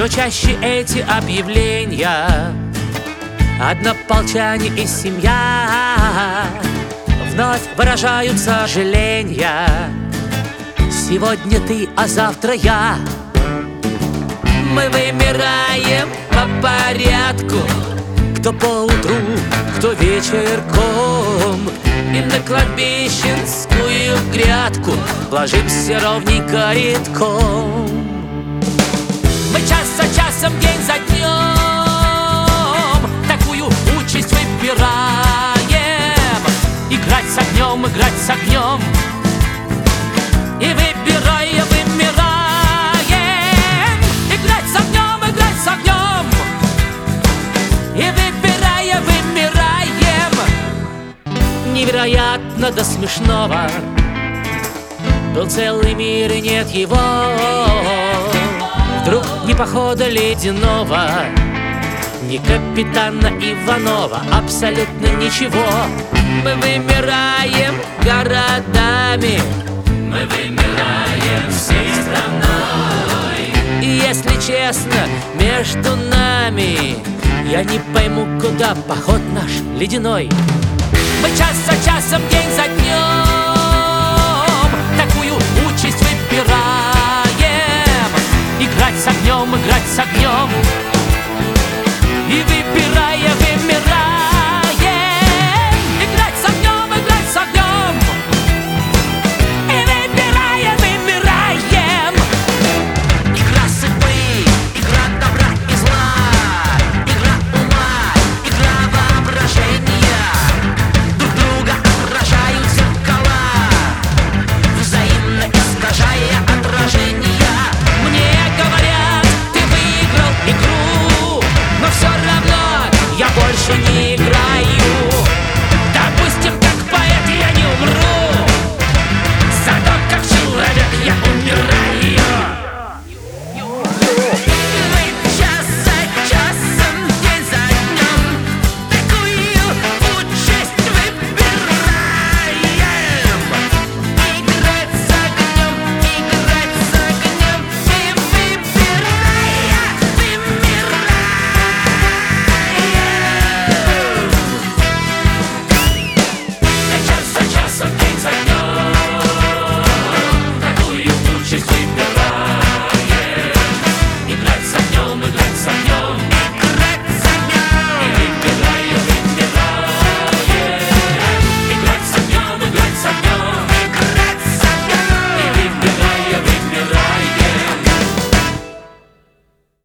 Все чаще эти объявления: однополчане и семья вновь выражают сожаления. Сегодня ты, а завтра я. Мы вымираем по порядку, кто поутру, кто вечерком. И на кладбищенскую грядку ложимся ровненько редком. Мы час за часом, день за днем такую участь выбираем: играть с огнем, играть с огнем. И выбираем, вымираем, играть с огнем, играть с огнем. И выбираем, вымираем. Невероятно до смешного. Был целый мир и нет его. Вдруг ни похода ледяного, ни капитана Иванова, абсолютно ничего. Мы вымираем городами, мы вымираем всей страной. И если честно, между нами я не пойму, куда поход наш ледяной. Мы час за часом, день за днем такую участь выбираем: играть с огнем, играть с огнем.